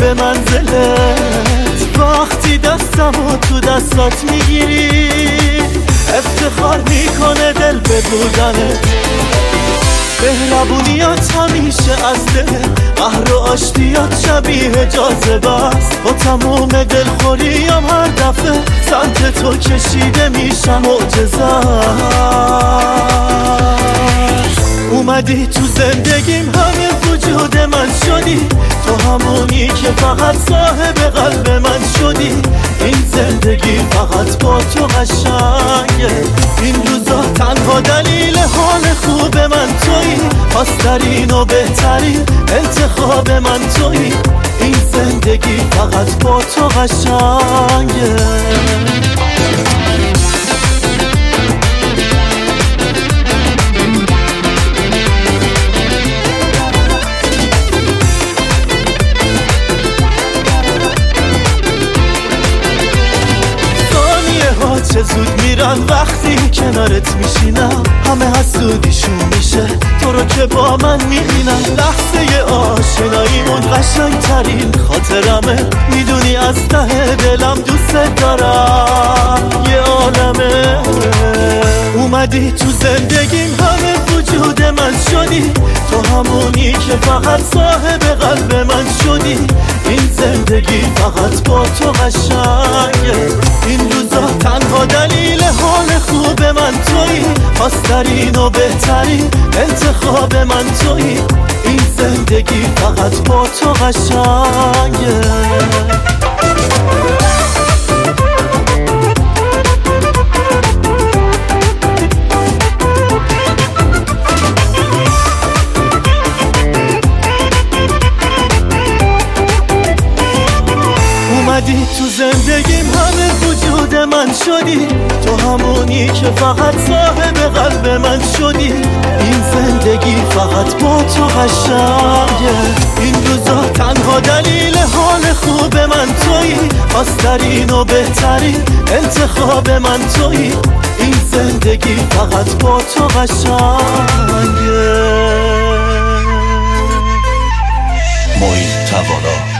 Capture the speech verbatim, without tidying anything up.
به منزلت. وقتی دستمو تو دستات میگیری افتخار میکنه دل به بودنت. مهربونیات همیشه از دل، قهر و آشتیات شبیه جاذبه است. با تموم دلخوریم هر دفعه سمت تو کشیده میشم معجزه. اومدی تو زندگیم همه وجود من شدی، تو همونی که فقط صاحب قلب من شدی. این زندگی فقط با تو قشنگه، این روزا تنها دلیل حال خوب من تویی. خواسترین و بهترین انتخاب من تویی. این زندگی فقط با تو قشنگه. چه زود میرن وقتی کنارت میشینم، همه حسودیشون میشه تو رو که با من میبینم. لحظه آشناییمون قشنگ ترین خاطرمه، میدونی از ته دلم دوست دارم یه عالمه. اومدی تو زندگیم همه وجود من شدی، تو همونی که فقط صاحب قلب من شدی. این زندگی فقط با تو قشنگه، این روزا تنها دلیل حال خوب من تویی. خواسترین و بهترین انتخاب من تویی. این زندگی فقط با تو قشنگه. اومدی تو زندگیم همه وجود من شدی، تو همونی که فقط صاحب قلب من شدی. این زندگی فقط با تو قشنگه، این روزا تنها دلیل حال خوب من تویی. خواسترین و بهترین انتخاب من تویی. این زندگی فقط با تو قشنگه. محیط توانا.